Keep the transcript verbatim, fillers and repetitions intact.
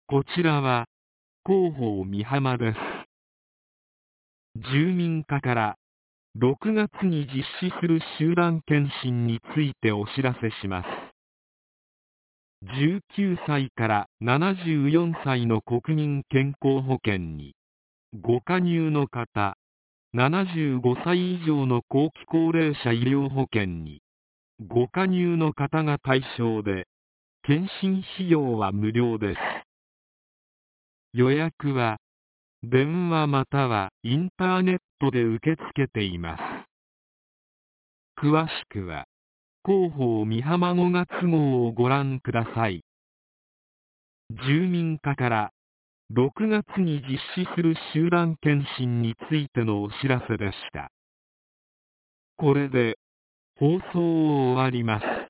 こちらは広報美浜です。住民課からろくがつに実施する集団検診についてお知らせします。じゅうきゅうさいからななじゅうよんさいの国民健康保険にご加入の方、ななじゅうごさい以上の後期高齢者医療保険にご加入の方が対象で、検診費用は無料です。予約は電話またはインターネットで受け付けています。詳しくは広報美浜ごがつ号をご覧ください。住民課からろくがつに実施する集団検診についてのお知らせでした。これで放送を終わります。